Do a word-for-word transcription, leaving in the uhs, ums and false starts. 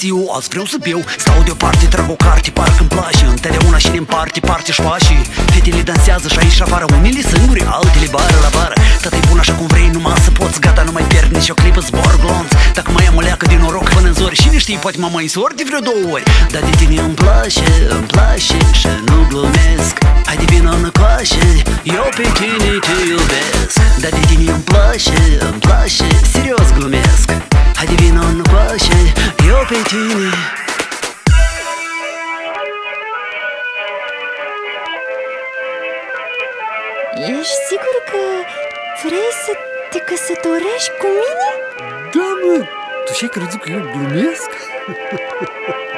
târziu, azi vreau să beau. Stau deoparte, trag o carte, parcă-mi place. Întotdeauna și ne împarte parte și pașii. Fetele dansează și aici afară, unele singure, altele bară la bară. Tata-i bun așa cum vrei, numai să poți, gata, nu mai pierd nici o clipă, zbor glonț. Dacă mai am o leacă de noroc până în zori, cine știe, poate mă mai însor de vreo două ori. Dar de tine îmi place, îmi place și nu glumesc. Hai de vină încoace, eu pe tine te iubesc. Dar de tine îmi place, îmi place, serios glumesc. Hai de vină încoace, eu pe tine. Ești sigur că vrei să te căsătorești cu mine? Da, mă, tu și-ai crezut că eu glumesc?